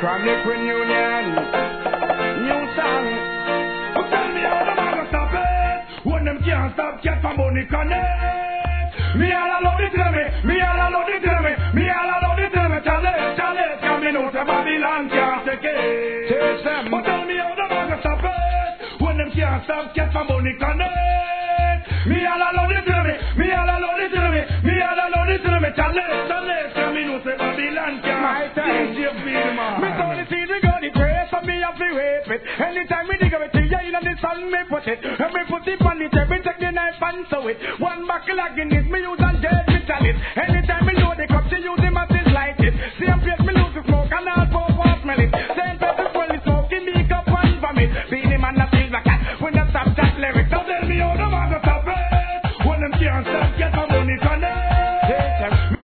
Chronic Reunion, new song. But tell me how the man gonna stop it when them can't stop get my money connect. Me all alone it tell me, me all alone it tell me, me all alone it tell me. Chale, coming out of Babylon can't take it. Chase them. But tell me how the man gonna stop it when them can't stop get my money connect. Me all alone it tell me, me all alone it tell me, me all alone it tell me. Chale, coming out of Babylon can't take it. Me only see the gun, it prays for me and feel rape it. Anytime me dig of it, yeah, in the sun me put it. And me put it on it, every take the knife and sew it. One buckle of Guinness, me use and dead.